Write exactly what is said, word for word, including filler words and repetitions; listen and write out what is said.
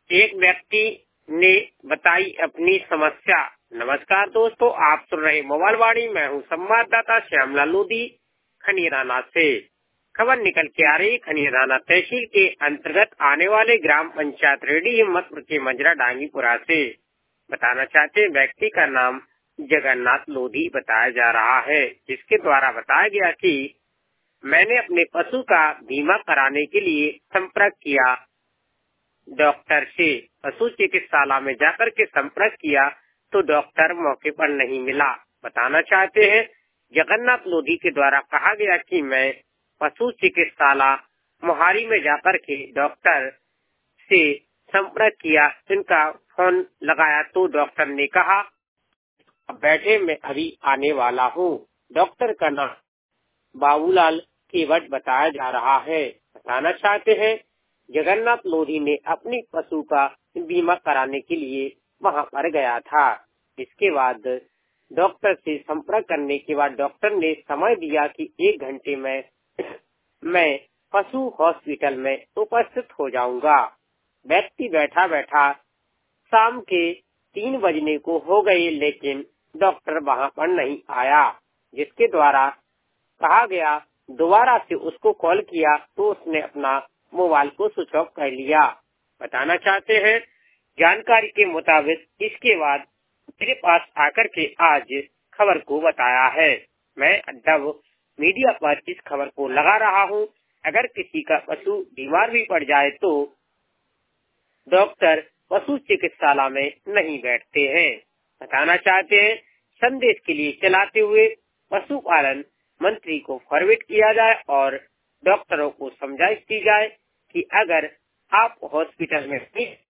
एक व्यक्ति ने बताई अपनी समस्या। नमस्कार दोस्तों, आप सुन रहे मोबाइल वाणी। मैं हूं संवाददाता श्यामलाल लोधी खनिराना से। खबर निकल के आ रही खनिराना तहसील के अंतर्गत आने वाले ग्राम पंचायत रेडी हिम्मतपुर के मंजरा डांगीपुरा से। बताना चाहते व्यक्ति का नाम जगन्नाथ लोधी बताया जा रहा है, जिसके द्वारा बताया गया कि मैंने अपने पशु का बीमा कराने के लिए संपर्क किया डॉक्टर से। पशु चिकित्सालय में जाकर के संपर्क किया तो डॉक्टर मौके पर नहीं मिला। बताना चाहते हैं जगन्नाथ लोधी के द्वारा कहा गया कि मैं पशु चिकित्सालय मोहारी में जाकर के डॉक्टर से संपर्क किया। इनका फोन लगाया तो डॉक्टर ने कहा बैठे मैं अभी आने वाला हूँ। डॉक्टर का नाम बाबूलाल केवट बताया जा रहा है। बताना चाहते हैं जगन्नाथ लोधी ने अपनी पशु का बीमा कराने के लिए वहां पर गया था। इसके बाद डॉक्टर से संपर्क करने के बाद डॉक्टर ने समय दिया कि एक घंटे में मैं पशु हॉस्पिटल में उपस्थित हो जाऊंगा। व्यक्ति बैठा बैठा शाम के तीन बजने को हो गए, लेकिन डॉक्टर वहां पर नहीं आया, जिसके द्वारा कहा गया दोबारा से उसको कॉल किया तो उसने अपना मोबाइल को स्विच ऑफ कर लिया। बताना चाहते हैं जानकारी के मुताबिक इसके बाद मेरे पास आकर के आज खबर को बताया है। मैं डब मीडिया पर इस खबर को लगा रहा हूं। अगर किसी का पशु बीमार भी पड़ जाए तो डॉक्टर पशु चिकित्सालय में नहीं बैठते हैं। बताना चाहते हैं संदेश के लिए चलाते हुए पशुपालन मंत्री को फॉरवर्ड किया जाए और डॉक्टरों को समझाइश दी जाए कि अगर आप हॉस्पिटल में